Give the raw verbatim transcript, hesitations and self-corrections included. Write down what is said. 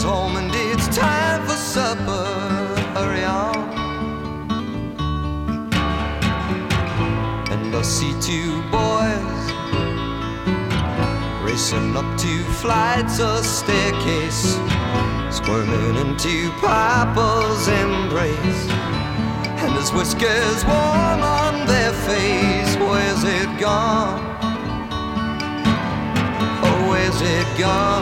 Papa's home and it's time for supper. Hurry on. And I see two boys racing up two flights of staircase, squirming into Papa's embrace. And his whiskers warm on their face. Where's it gone? Oh, where's it gone?